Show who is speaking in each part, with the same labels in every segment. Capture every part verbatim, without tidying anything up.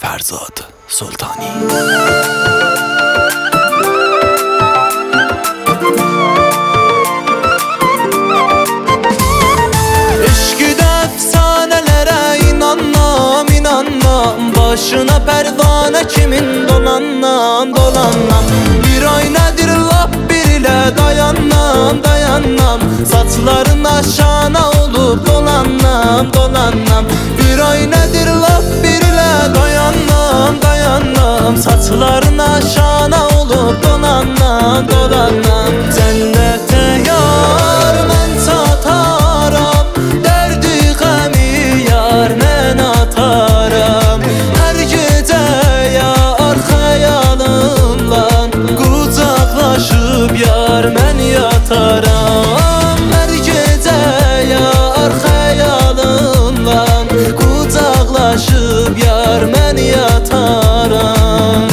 Speaker 1: Ferzad Sultani.
Speaker 2: Eşkide efsanelere inanmam, inanmam. Başına pervane kimin dolanmam, dolanmam. Bir ay nedir laf bir ile dayanmam, dayanmam. Saçların aşağına olup dolanmam, dolanmam. Bir ay nedir laf bir ile dayanmam, dayanmam. Saçların aşağına olup dolanmam, dolanmam. Cennete yar men sataram, derdi gemi yar men ataram. Her gece yar hayalımla kucaklaşıp yar men yataram. Her gece yar hayalımla kucaklaşıp yar men yataram.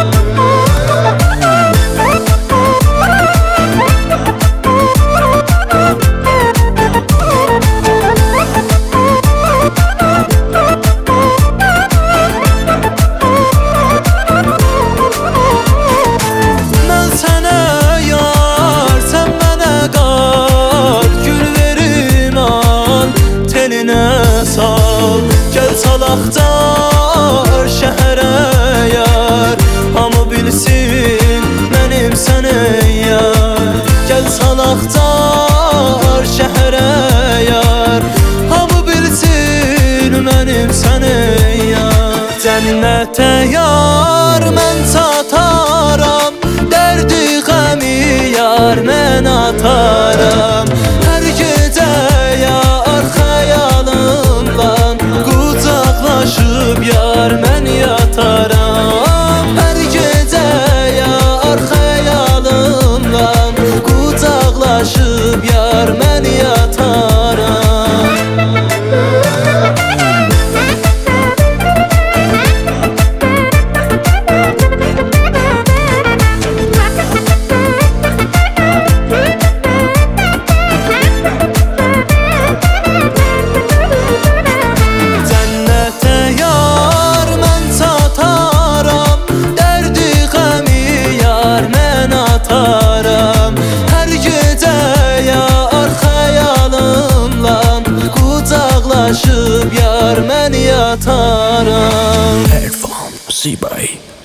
Speaker 2: Gel salaqlar şəhərə yar, hamı bilsin mənim sənin yar. Gel salaqlar şəhərə yar, hamı bilsin mənim sənin yar. Cənnətə yar mən çataram, dərdi qəmi yar mən ataram. Hər gecə yar xəyalımla kucaklaşıp yar men yataram. Her gece yar hayalımla kucaklaşıp yar men yataram. Her gece yar hayalımla kucaklaşıp yar men yataram.
Speaker 1: Erfan Zibay.